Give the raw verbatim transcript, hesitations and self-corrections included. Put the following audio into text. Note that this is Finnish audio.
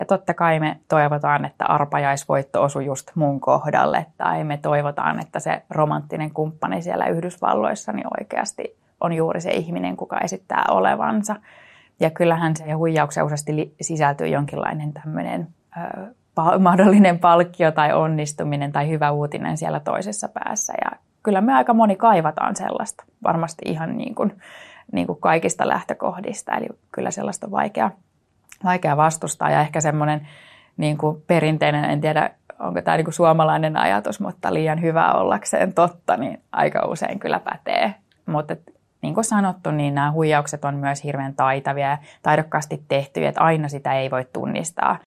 totta kai me toivotaan, että arpajaisvoitto osui just mun kohdalle, tai me toivotaan, että se romanttinen kumppani siellä Yhdysvalloissa niin oikeasti on juuri se ihminen, kuka esittää olevansa. Ja kyllähän se huijaukseen useasti sisältyy jonkinlainen tämmöinen ö, mahdollinen palkkio tai onnistuminen tai hyvä uutinen siellä toisessa päässä. Ja kyllä me aika moni kaivataan sellaista, varmasti ihan niin kuin, niin kuin kaikista lähtökohdista. Eli kyllä sellaista on vaikea, vaikea vastustaa ja ehkä semmoinen niin kuin perinteinen, en tiedä onko tämä niin kuin suomalainen ajatus, mutta liian hyvä ollakseen totta, niin aika usein kyllä pätee. Mutta niin kuin sanottu, niin nämä huijaukset on myös hirveän taitavia ja taidokkaasti tehtyjä, että aina sitä ei voi tunnistaa